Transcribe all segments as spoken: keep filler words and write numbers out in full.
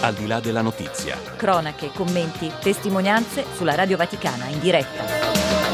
Al di là della notizia. Cronache, commenti, testimonianze sulla Radio Vaticana in diretta.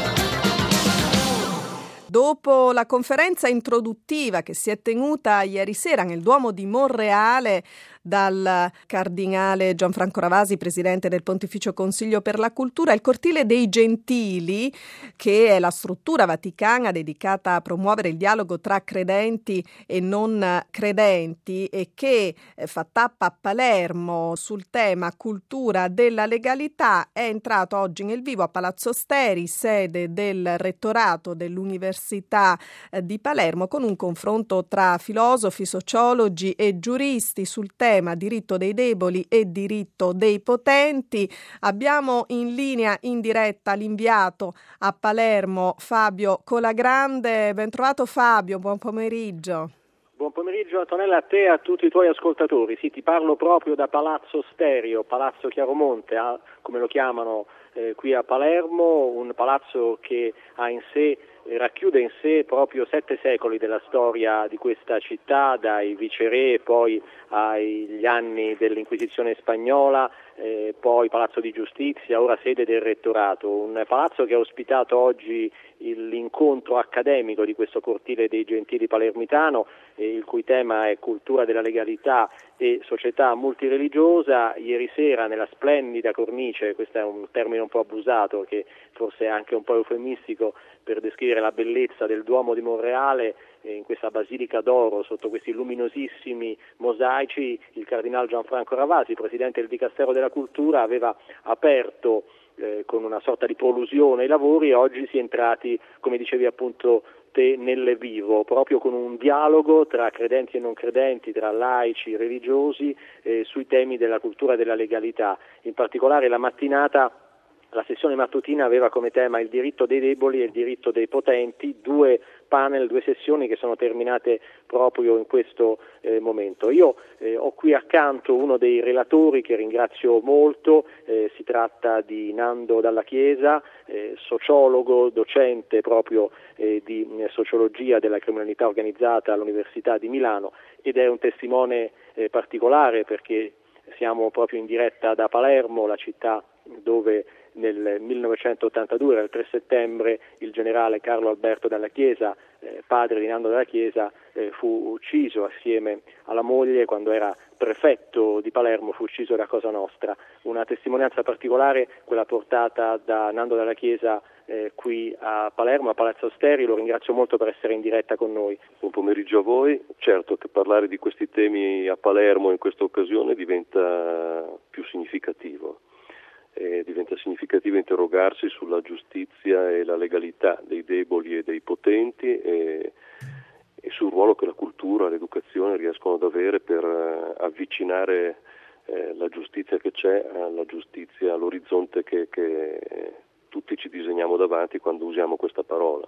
Dopo la conferenza introduttiva che si è tenuta ieri sera nel Duomo di Monreale dal cardinale Gianfranco Ravasi, presidente del Pontificio Consiglio per la Cultura, il Cortile dei Gentili, che è la struttura vaticana dedicata a promuovere il dialogo tra credenti e non credenti e che fa tappa a Palermo sul tema cultura della legalità, è entrato oggi nel vivo a Palazzo Steri, sede del rettorato dell'Università di Palermo, con un confronto tra filosofi, sociologi e giuristi sul tema diritto dei deboli e diritto dei potenti. Abbiamo in linea in diretta l'inviato a Palermo Fabio Colagrande. Ben trovato Fabio, buon pomeriggio. Buon pomeriggio Antonella, a te e a tutti i tuoi ascoltatori. Sì, ti parlo proprio da Palazzo Stereo, Palazzo Chiaromonte, eh, come lo chiamano eh, qui a Palermo, un palazzo che ha in sé racchiude in sé proprio sette secoli della storia di questa città, dai viceré, poi agli anni dell'Inquisizione spagnola, eh, poi Palazzo di Giustizia, ora sede del Rettorato, un palazzo che ha ospitato oggi l'incontro accademico di questo Cortile dei Gentili palermitano, eh, il cui tema è cultura della legalità e società multireligiosa. Ieri sera nella splendida cornice, questo è un termine un po' abusato che forse è anche un po' eufemistico per descrivere la bellezza del Duomo di Monreale, eh, in questa basilica d'oro sotto questi luminosissimi mosaici, il cardinale Gianfranco Ravasi, presidente del Dicastero della Cultura, aveva aperto eh, con una sorta di prolusione i lavori e oggi si è entrati, come dicevi appunto te, nel vivo, proprio con un dialogo tra credenti e non credenti, tra laici, religiosi, eh, sui temi della cultura e della legalità. In particolare la mattinata La sessione mattutina aveva come tema il diritto dei deboli e il diritto dei potenti, due panel, due sessioni che sono terminate proprio in questo eh, momento. Io eh, ho qui accanto uno dei relatori che ringrazio molto, eh, si tratta di Nando Dalla Chiesa, eh, sociologo, docente proprio eh, di eh, sociologia della criminalità organizzata all'Università di Milano, ed è un testimone eh, particolare perché siamo proprio in diretta da Palermo, la città dove nel millenovecentottantadue, il tre settembre, il generale Carlo Alberto Dalla Chiesa, eh, padre di Nando Dalla Chiesa, eh, fu ucciso assieme alla moglie quando era prefetto di Palermo, fu ucciso da Cosa Nostra. Una testimonianza particolare, quella portata da Nando Dalla Chiesa eh, qui a Palermo, a Palazzo Steri. Lo ringrazio molto per essere in diretta con noi. Buon pomeriggio a voi. Certo che parlare di questi temi a Palermo in questa occasione diventa più significativo. E diventa significativo interrogarsi sulla giustizia e la legalità dei deboli e dei potenti e, e sul ruolo che la cultura e l'educazione riescono ad avere per uh, avvicinare eh, la giustizia che c'è alla giustizia, all'orizzonte che, che tutti ci disegniamo davanti quando usiamo questa parola.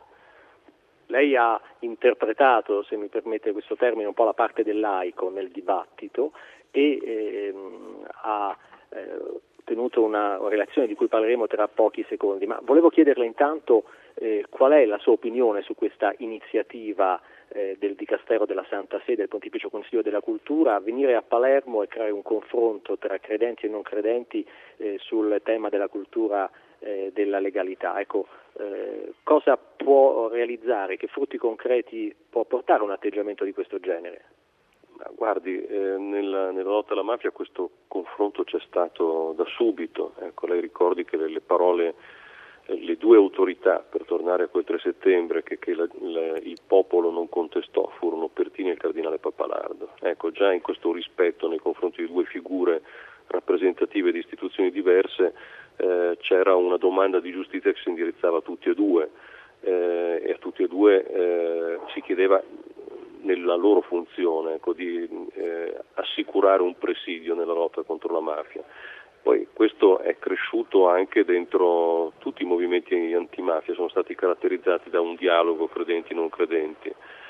Lei ha interpretato, se mi permette questo termine, un po' la parte del laico nel dibattito e ehm, ha eh, tenuto una relazione di cui parleremo tra pochi secondi, ma volevo chiederle intanto eh, qual è la sua opinione su questa iniziativa eh, del Dicastero della Santa Sede, del Pontificio Consiglio della Cultura, a venire a Palermo e creare un confronto tra credenti e non credenti eh, sul tema della cultura eh, della legalità. Ecco, eh, cosa può realizzare, che frutti concreti può portare un atteggiamento di questo genere? Guardi, eh, nella, nella lotta alla mafia questo confronto c'è stato da subito. Ecco, lei ricordi che le, le parole, eh, le due autorità, per tornare a quel tre settembre, che, che la, la, il popolo non contestò, furono Pertini e il cardinale Pappalardo. Ecco, già in questo rispetto nei confronti di due figure rappresentative di istituzioni diverse eh, c'era una domanda di giustizia che si indirizzava a tutti e due eh, e a tutti e due eh, si chiedeva nella loro funzione, ecco, di eh, assicurare un presidio nella lotta contro la mafia. Poi questo è cresciuto anche dentro tutti i movimenti antimafia, sono stati caratterizzati da un dialogo credenti e non credenti.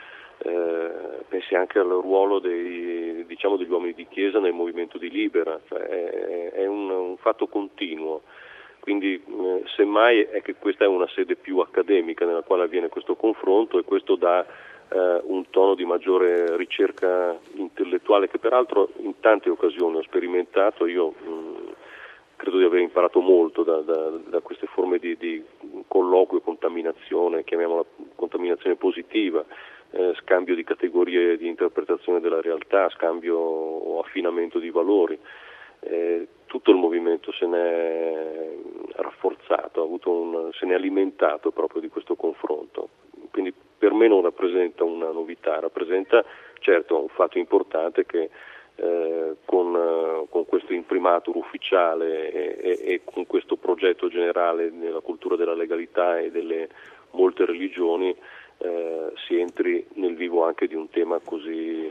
Eh, pensi anche al ruolo dei, diciamo, degli uomini di chiesa nel movimento di Libera, cioè è, è un, un fatto continuo. Quindi eh, semmai è che questa è una sede più accademica nella quale avviene questo confronto e questo dà eh, un tono di maggiore ricerca intellettuale che peraltro in tante occasioni ho sperimentato. Io mh, credo di aver imparato molto da, da, da queste forme di, di colloquio, contaminazione, chiamiamola contaminazione positiva, eh, scambio di categorie di interpretazione della realtà, scambio o affinamento di valori. Eh, tutto il movimento se ne è rafforzato, ha avuto un, se ne è alimentato proprio di questo confronto. Quindi per me non rappresenta una novità, rappresenta certo un fatto importante che eh, con, eh, con questo imprimatur ufficiale e, e, e con questo progetto generale nella cultura della legalità e delle molte religioni eh, si entri nel vivo anche di un tema così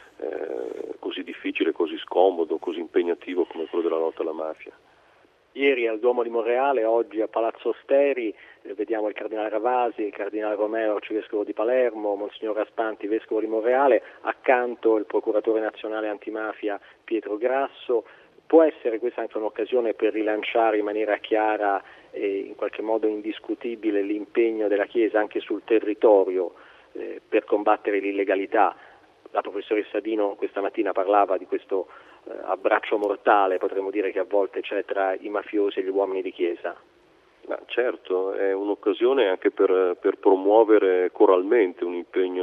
Eh, così difficile, così scomodo, così impegnativo come quello della lotta alla mafia. Ieri al Duomo di Monreale, oggi a Palazzo Steri, eh, vediamo il Cardinale Ravasi, il Cardinale Romero, Arcivescovo di Palermo, Monsignor Raspanti, Vescovo di Monreale, accanto il Procuratore Nazionale Antimafia Pietro Grasso. Può essere questa anche un'occasione per rilanciare in maniera chiara e in qualche modo indiscutibile l'impegno della Chiesa anche sul territorio eh, per combattere l'illegalità? La professoressa Dino questa mattina parlava di questo eh, abbraccio mortale, potremmo dire che a volte c'è tra i mafiosi e gli uomini di chiesa. Ma certo, è un'occasione anche per, per promuovere coralmente un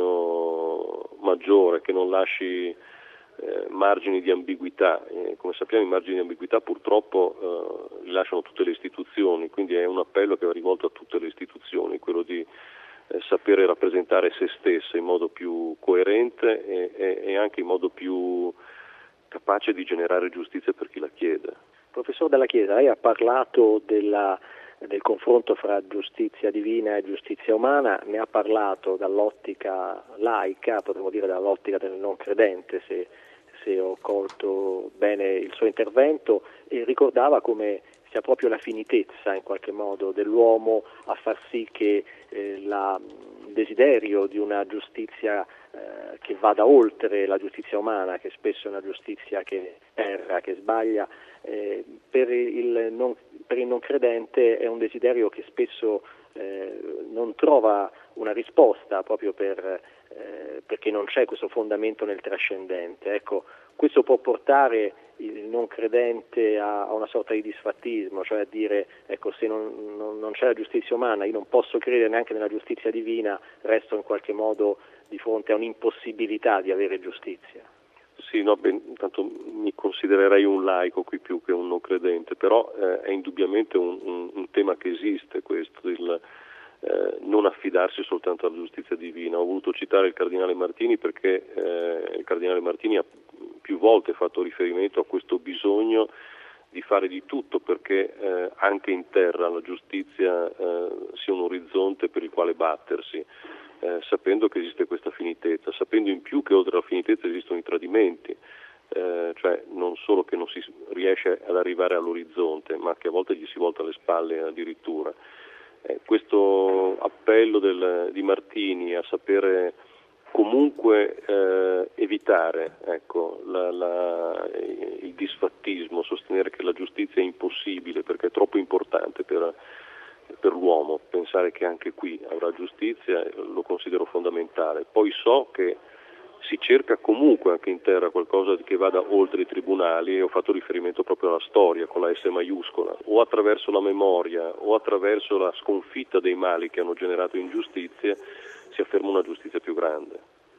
impegno maggiore che non lasci eh, margini di ambiguità. Eh, come sappiamo i margini di ambiguità purtroppo eh, li lasciano tutte le istituzioni, quindi è un appello che va rivolto a tutte le istituzioni, quello di sapere rappresentare se stesse in modo più coerente e, e, e anche in modo più capace di generare giustizia per chi la chiede. Professor Della Chiesa, lei ha parlato della, del confronto fra giustizia divina e giustizia umana, ne ha parlato dall'ottica laica, potremmo dire dall'ottica del non credente, se, se ho colto bene il suo intervento, e ricordava come sia proprio la finitezza in qualche modo dell'uomo a far sì che eh, la, il desiderio di una giustizia eh, che vada oltre la giustizia umana, che spesso è una giustizia che erra, che sbaglia, eh, per, il non, per il non credente è un desiderio che spesso eh, non trova una risposta proprio per, eh, perché non c'è questo fondamento nel trascendente. Ecco, questo può portare il non credente a, a una sorta di disfattismo, cioè a dire ecco se non, non, non c'è la giustizia umana io non posso credere neanche nella giustizia divina, resto in qualche modo di fronte a un'impossibilità di avere giustizia. Sì, no, beh, intanto mi considererei un laico qui più che un non credente, però eh, è indubbiamente un, un, un tema che esiste questo, il eh, non affidarsi soltanto alla giustizia divina. Ho voluto citare il Cardinale Martini perché eh, il Cardinale Martini ha più volte fatto riferimento a questo bisogno di fare di tutto perché eh, anche in terra la giustizia eh, sia un orizzonte per il quale battersi, eh, sapendo che esiste questa finitezza, sapendo in più che oltre alla finitezza esistono i tradimenti, eh, cioè non solo che non si riesce ad arrivare all'orizzonte, ma che a volte gli si volta le spalle addirittura. Eh, questo appello del, di Martini a sapere comunque eh, evitare ecco, la, la, il disfattismo, sostenere che la giustizia è impossibile perché è troppo importante per, per l'uomo, pensare che anche qui avrà giustizia lo considero fondamentale. Poi so che si cerca comunque anche in terra qualcosa che vada oltre i tribunali, e ho fatto riferimento proprio alla storia con la S maiuscola, o attraverso la memoria o attraverso la sconfitta dei mali che hanno generato ingiustizie si afferma una giustizia più grande.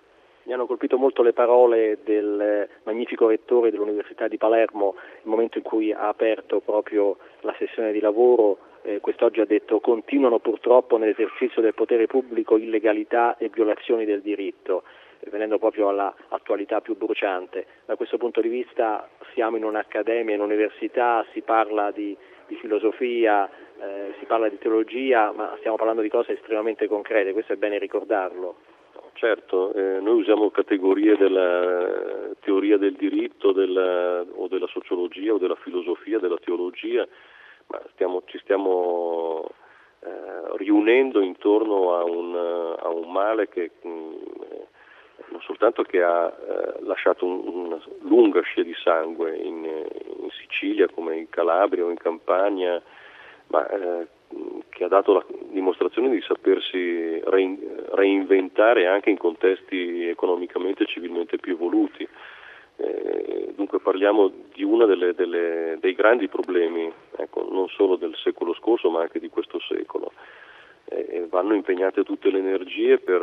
Mi hanno colpito molto le parole del magnifico rettore dell'Università di Palermo nel momento in cui ha aperto proprio la sessione di lavoro. Eh, quest'oggi ha detto: continuano purtroppo nell'esercizio del potere pubblico illegalità e violazioni del diritto, eh, venendo proprio all'attualità più bruciante. Da questo punto di vista siamo in un'accademia, in un'università, si parla di, di filosofia, eh, si parla di teologia, ma stiamo parlando di cose estremamente concrete, questo è bene ricordarlo. Certo, eh, noi usiamo categorie della teoria del diritto della, o della sociologia o della filosofia, della teologia, ma stiamo, ci stiamo eh, riunendo intorno a un, a un male che mh, non soltanto che ha eh, lasciato un, una lunga scia di sangue in, in Sicilia come in Calabria o in Campania, ma eh, che ha dato la, dimostrazione di sapersi reinventare anche in contesti economicamente e civilmente più evoluti. Eh, dunque parliamo di uno delle, delle, dei grandi problemi, ecco, non solo del secolo scorso ma anche di questo secolo. Eh, vanno impegnate tutte le energie per,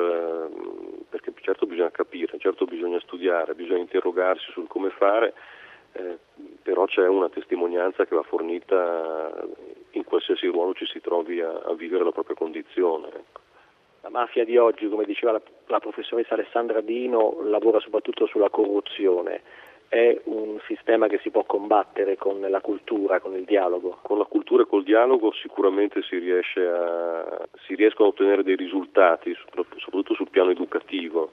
eh, perché certo bisogna capire, certo bisogna studiare, bisogna interrogarsi sul come fare, eh, però c'è una testimonianza che va fornita in qualsiasi ruolo ci si trovi a, a vivere la propria condizione. Ecco. La mafia di oggi, come diceva la, la professoressa Alessandra Dino, lavora soprattutto sulla corruzione. È un sistema che si può combattere con la cultura, con il dialogo? Con la cultura e col dialogo sicuramente si riesce a, si riescono a ottenere dei risultati, soprattutto sul piano educativo.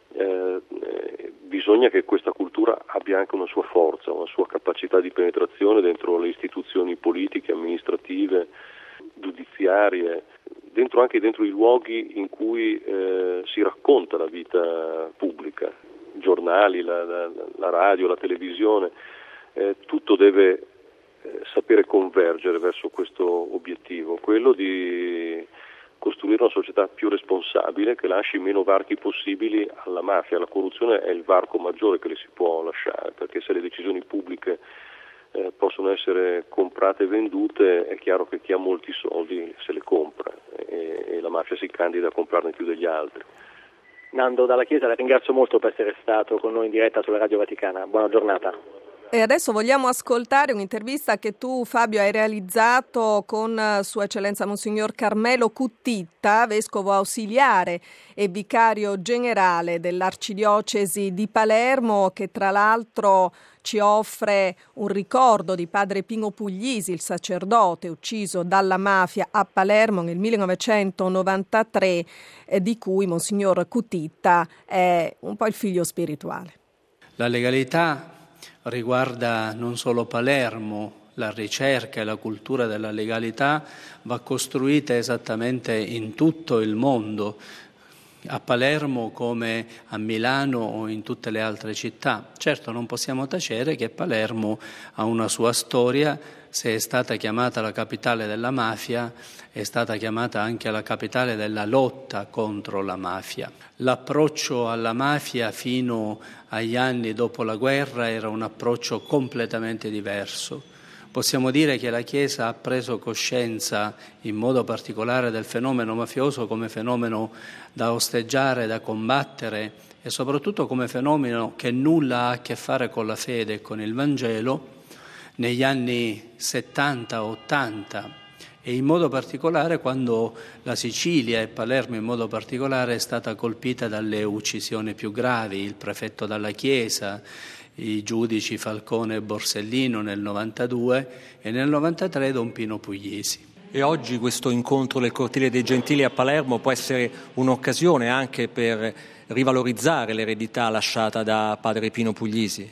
Eh, eh, bisogna che questa cultura abbia anche una sua forza, una sua capacità di penetrazione dentro le istituzioni politiche, amministrative, giudiziarie, dentro anche dentro i luoghi in cui eh, si racconta la vita pubblica, i giornali, la, la, la radio, la televisione, eh, tutto deve eh, sapere convergere verso questo obiettivo, quello di costruire una società più responsabile che lasci meno varchi possibili alla mafia. La corruzione è il varco maggiore che le si può lasciare, perché se le decisioni pubbliche eh, possono essere comprate e vendute, è chiaro che chi ha molti soldi se le compra e, e la mafia si candida a comprarne più degli altri. Nando Dalla Chiesa, la ringrazio molto per essere stato con noi in diretta sulla Radio Vaticana. Buona giornata. E adesso vogliamo ascoltare un'intervista che tu, Fabio, hai realizzato con Sua Eccellenza Monsignor Carmelo Cuttitta, vescovo ausiliare e vicario generale dell'Arcidiocesi di Palermo, che tra l'altro ci offre un ricordo di padre Pino Puglisi, il sacerdote ucciso dalla mafia a Palermo nel millenovecentonovantatré, eh, di cui Monsignor Cuttitta è un po' il figlio spirituale. La legalità riguarda non solo Palermo, la ricerca e la cultura della legalità va costruita esattamente in tutto il mondo, a Palermo come a Milano o in tutte le altre città. Certo non possiamo tacere che Palermo ha una sua storia, se è stata chiamata la capitale della mafia, è stata chiamata anche la capitale della lotta contro la mafia. L'approccio alla mafia fino agli anni dopo la guerra era un approccio completamente diverso. Possiamo dire che la Chiesa ha preso coscienza in modo particolare del fenomeno mafioso come fenomeno da osteggiare, da combattere e soprattutto come fenomeno che nulla ha a che fare con la fede e con il Vangelo negli anni settanta ottanta e in modo particolare quando la Sicilia e Palermo in modo particolare è stata colpita dalle uccisioni più gravi, il prefetto dalla Chiesa, i giudici Falcone e Borsellino nel novantadue e nel novantatré Don Pino Puglisi. E oggi questo incontro del Cortile dei Gentili a Palermo può essere un'occasione anche per rivalorizzare l'eredità lasciata da padre Pino Puglisi?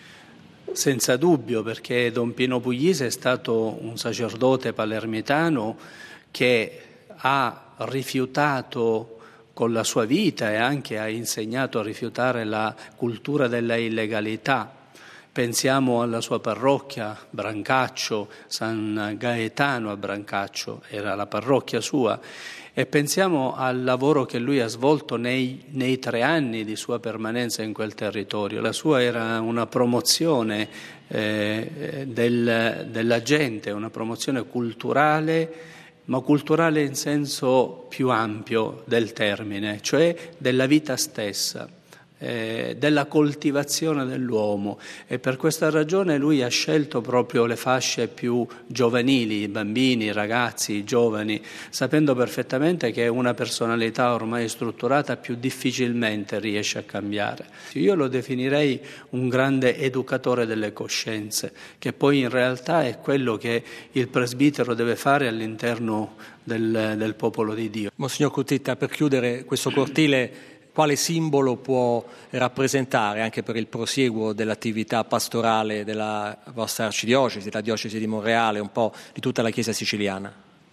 Senza dubbio, perché Don Pino Puglisi è stato un sacerdote palermitano che ha rifiutato con la sua vita e anche ha insegnato a rifiutare la cultura della illegalità. Pensiamo alla sua parrocchia, Brancaccio, San Gaetano a Brancaccio, era la parrocchia sua, e pensiamo al lavoro che lui ha svolto nei, nei tre anni di sua permanenza in quel territorio. La sua era una promozione eh, del, della gente, una promozione culturale, ma culturale in senso più ampio del termine, cioè della vita stessa, eh, della coltivazione dell'uomo, e per questa ragione lui ha scelto proprio le fasce più giovanili, i bambini, i ragazzi, i giovani, sapendo perfettamente che una personalità ormai strutturata più difficilmente riesce a cambiare. Io lo definirei un grande educatore delle coscienze, che poi in realtà è quello che il presbitero deve fare all'interno del, del popolo di Dio. Monsignor Cuttitta, per chiudere questo cortile, quale simbolo può rappresentare anche per il prosieguo dell'attività pastorale della vostra arcidiocesi, la diocesi di Monreale, un po' di tutta la Chiesa siciliana?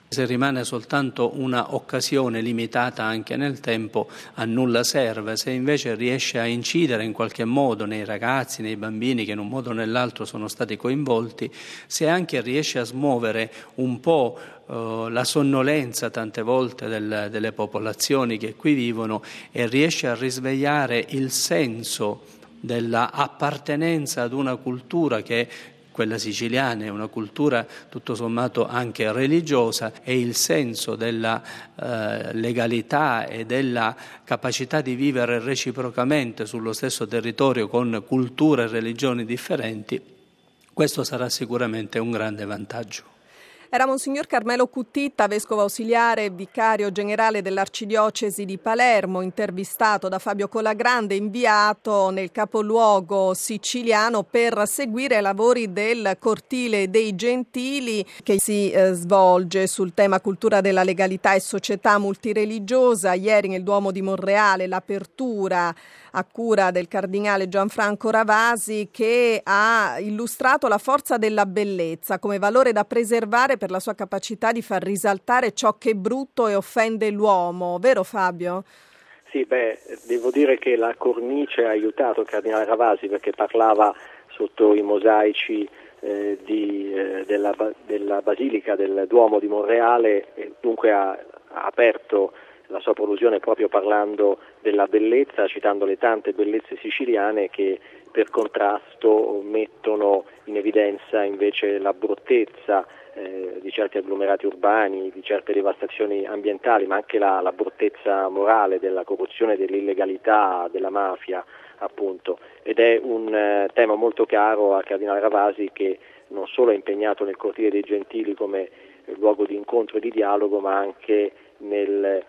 Se rimane soltanto una occasione limitata anche nel tempo, a nulla serve. Se invece riesce a incidere in qualche modo nei ragazzi, nei bambini che in un modo o nell'altro sono stati coinvolti, se anche riesce a smuovere un po' eh, la sonnolenza tante volte del, delle popolazioni che qui vivono e riesce a risvegliare il senso della appartenenza ad una cultura che quella siciliana è una cultura tutto sommato anche religiosa, e il senso della eh, legalità e della capacità di vivere reciprocamente sullo stesso territorio con culture e religioni differenti, questo sarà sicuramente un grande vantaggio. Era Monsignor Carmelo Cuttitta, vescovo ausiliare e vicario generale dell'Arcidiocesi di Palermo, intervistato da Fabio Colagrande, inviato nel capoluogo siciliano per seguire i lavori del Cortile dei Gentili, che si eh, svolge sul tema cultura della legalità e società multireligiosa. Ieri nel Duomo di Monreale l'apertura a cura del cardinale Gianfranco Ravasi, che ha illustrato la forza della bellezza come valore da preservare per la sua capacità di far risaltare ciò che è brutto e offende l'uomo. Vero Fabio? Sì, beh, devo dire che la cornice ha aiutato il cardinale Ravasi, perché parlava sotto i mosaici eh, di, eh, della, della Basilica del Duomo di Monreale, e dunque ha, ha aperto la sua prolusione proprio parlando della bellezza, citando le tante bellezze siciliane che per contrasto mettono in evidenza invece la bruttezza eh, di certi agglomerati urbani, di certe devastazioni ambientali, ma anche la, la bruttezza morale della corruzione, dell'illegalità, della mafia, appunto. Ed è un eh, tema molto caro al cardinale Ravasi, che non solo è impegnato nel Cortile dei Gentili come eh, luogo di incontro e di dialogo, ma anche nel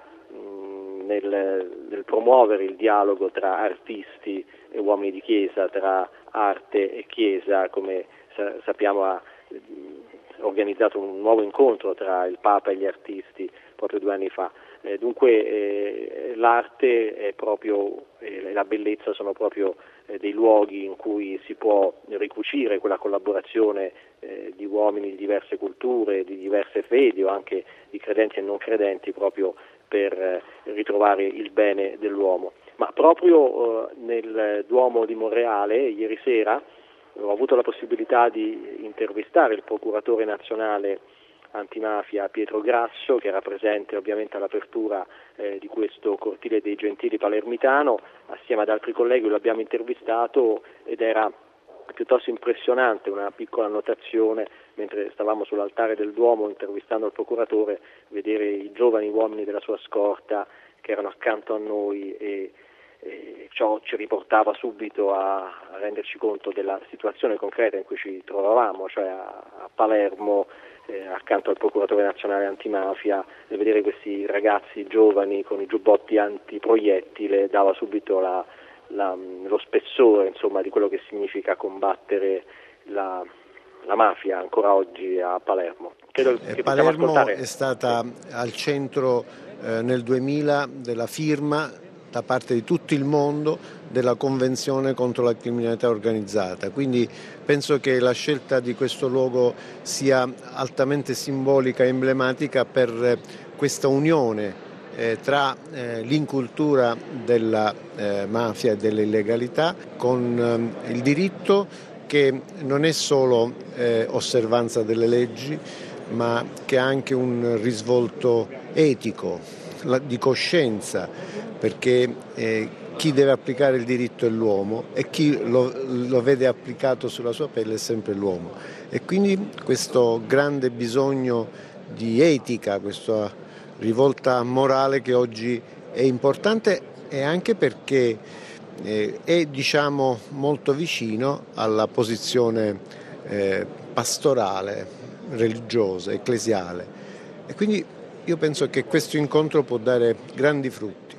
Nel, nel promuovere il dialogo tra artisti e uomini di chiesa, tra arte e chiesa, come sa, sappiamo ha eh, organizzato un nuovo incontro tra il Papa e gli artisti proprio due anni fa. Eh, dunque eh, l'arte è proprio, e eh, la bellezza sono proprio eh, dei luoghi in cui si può ricucire quella collaborazione eh, di uomini di diverse culture, di diverse fedi o anche di credenti e non credenti, proprio per eh, ritrovare il bene dell'uomo. Ma proprio eh, nel Duomo di Monreale ieri sera ho avuto la possibilità di intervistare il procuratore nazionale antimafia Pietro Grasso, che era presente ovviamente all'apertura eh, di questo Cortile dei Gentili palermitano. Assieme ad altri colleghi lo abbiamo intervistato ed era piuttosto impressionante una piccola annotazione, mentre stavamo sull'altare del Duomo intervistando il procuratore, vedere i giovani uomini della sua scorta che erano accanto a noi, e, e ciò ci riportava subito a, a renderci conto della situazione concreta in cui ci trovavamo, cioè a, a Palermo, eh, accanto al procuratore nazionale antimafia, e vedere questi ragazzi giovani con i giubbotti antiproiettile dava subito la La, lo spessore, insomma, di quello che significa combattere la, la mafia ancora oggi a Palermo. Credo eh, che Palermo ascoltare... è stata al centro eh, nel duemila della firma da parte di tutto il mondo della Convenzione contro la criminalità organizzata, quindi penso che la scelta di questo luogo sia altamente simbolica e emblematica per eh, questa unione Eh, tra eh, l'incultura della eh, mafia e dell'illegalità con eh, il diritto, che non è solo eh, osservanza delle leggi, ma che ha anche un risvolto etico, la, di coscienza, perché eh, chi deve applicare il diritto è l'uomo e chi lo, lo vede applicato sulla sua pelle è sempre l'uomo. E quindi questo grande bisogno di etica, questo rivolta morale che oggi è importante, e anche perché eh, è diciamo molto vicino alla posizione eh, pastorale, religiosa, ecclesiale, e quindi io penso che questo incontro può dare grandi frutti,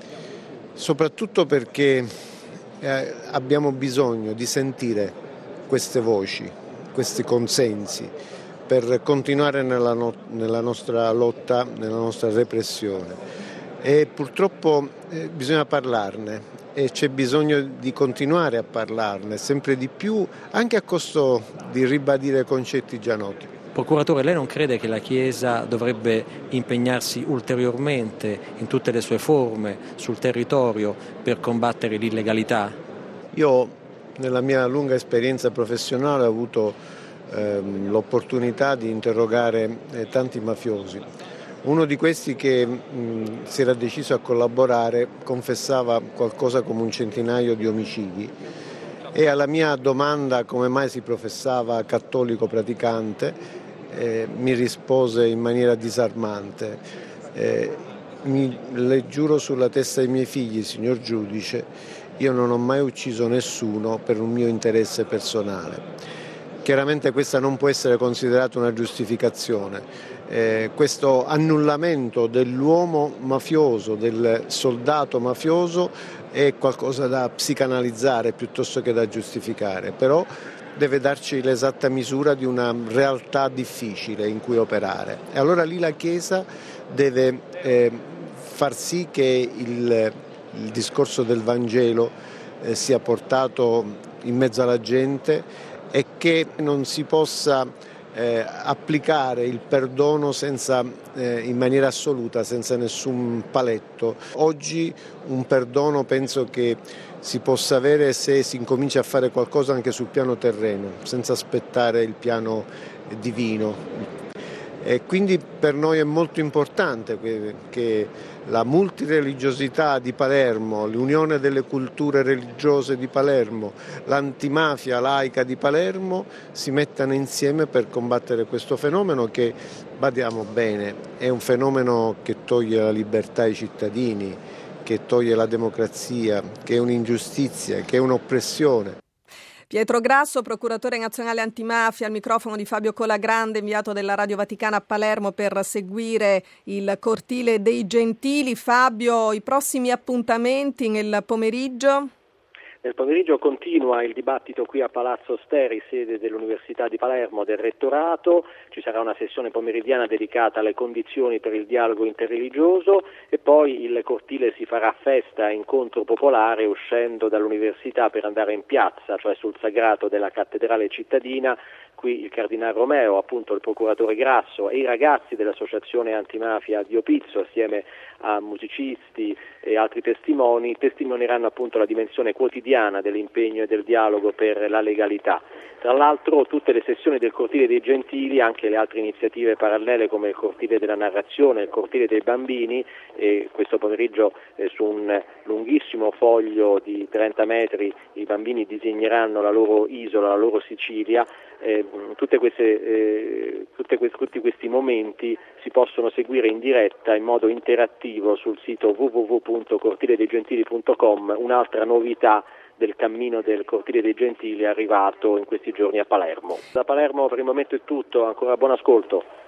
soprattutto perché eh, abbiamo bisogno di sentire queste voci, questi consensi, per continuare nella, no, nella nostra lotta, nella nostra repressione. E purtroppo eh, bisogna parlarne, e c'è bisogno di continuare a parlarne sempre di più, anche a costo di ribadire concetti già noti. Procuratore, lei non crede che la Chiesa dovrebbe impegnarsi ulteriormente in tutte le sue forme sul territorio per combattere l'illegalità? Io nella mia lunga esperienza professionale ho avuto ehm, l'opportunità di interrogare eh, tanti mafiosi. Uno di questi che mh, si era deciso a collaborare confessava qualcosa come un centinaio di omicidi e alla mia domanda come mai si professava cattolico praticante eh, mi rispose in maniera disarmante: eh, mi, le giuro sulla testa dei miei figli, signor giudice, io non ho mai ucciso nessuno per un mio interesse personale. Chiaramente questa non può essere considerata una giustificazione. Eh, questo annullamento dell'uomo mafioso, del soldato mafioso, è qualcosa da psicanalizzare piuttosto che da giustificare, però deve darci l'esatta misura di una realtà difficile in cui operare. E allora lì la Chiesa deve eh, far sì che il, il discorso del Vangelo eh, sia portato in mezzo alla gente e che non si possa eh, applicare il perdono senza, eh, in maniera assoluta, senza nessun paletto. Oggi un perdono penso che si possa avere se si incomincia a fare qualcosa anche sul piano terreno, senza aspettare il piano divino. E quindi per noi è molto importante che, che la multireligiosità di Palermo, l'unione delle culture religiose di Palermo, l'antimafia laica di Palermo si mettano insieme per combattere questo fenomeno che, badiamo bene, è un fenomeno che toglie la libertà ai cittadini, che toglie la democrazia, che è un'ingiustizia, che è un'oppressione. Pietro Grasso, procuratore nazionale antimafia, al microfono di Fabio Colagrande, inviato della Radio Vaticana a Palermo per seguire il Cortile dei Gentili. Fabio, i prossimi appuntamenti nel pomeriggio? Nel pomeriggio continua il dibattito qui a Palazzo Steri, sede dell'Università di Palermo, del Rettorato. Ci sarà una sessione pomeridiana dedicata alle condizioni per il dialogo interreligioso e poi il cortile si farà festa, incontro popolare, uscendo dall'Università per andare in piazza, cioè sul sagrato della Cattedrale cittadina. Qui il Cardinale Romeo, appunto il procuratore Grasso e i ragazzi dell'Associazione Antimafia di Opizzo, assieme a musicisti e altri testimoni, testimonieranno appunto la dimensione quotidiana dell'impegno e del dialogo per la legalità. Tra l'altro tutte le sessioni del Cortile dei Gentili, anche le altre iniziative parallele come il Cortile della Narrazione, il Cortile dei Bambini, e questo pomeriggio eh, su un lunghissimo foglio di trenta metri i bambini disegneranno la loro isola, la loro Sicilia. Eh, tutte queste, eh, tutte questi, tutti questi momenti si possono seguire in diretta in modo interattivo sul sito w w w punto cortile dei gentili punto com. Un'altra novità del cammino del Cortile dei Gentili è arrivato in questi giorni a Palermo. Da Palermo per il momento è tutto, ancora buon ascolto.